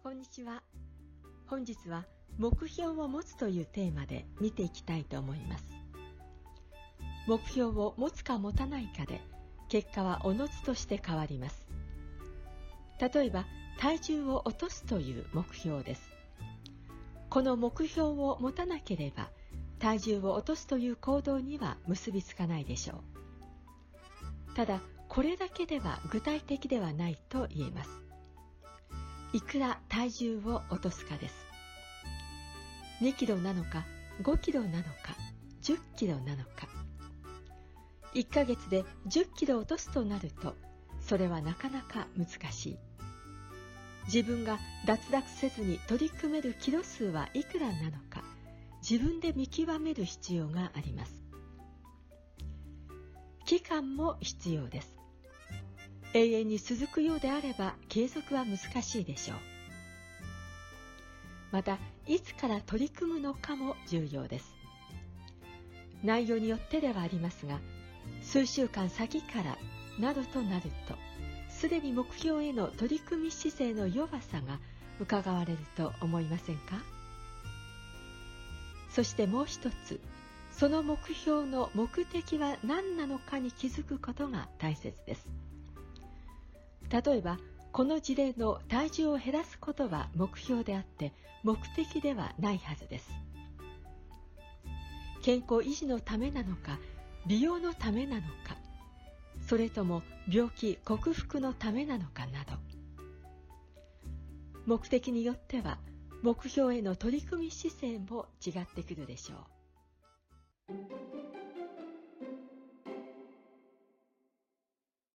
こんにちは。本日は目標を持つというテーマで見ていきたいと思います。目標を持つか持たないかで結果はおのずとして変わります。例えば体重を落とすという目標です。この目標を持たなければ体重を落とすという行動には結びつかないでしょう。ただこれだけでは具体的ではないと言えます。いくら体重を落とすかです。2キロなのか5キロなのか10キロなのか。1ヶ月で10キロ落とすとなるとそれはなかなか難しい。自分が脱落せずに取り組めるキロ数はいくらなのか自分で見極める必要があります。期間も必要です。永遠に続くようであれば継続は難しいでしょう。またいつから取り組むのかも重要です。内容によってではありますが、数週間先からなどとなるとすでに目標への取り組み姿勢の弱さが伺われると思いませんか？そしてもう一つ、その目標の目的は何なのかに気づくことが大切です。例えばこの事例の体重を減らすことは目標であって目的ではないはずです。健康維持のためなのか美容のためなのか、それとも病気克服のためなのかなど、目的によっては目標への取り組み姿勢も違ってくるでしょう。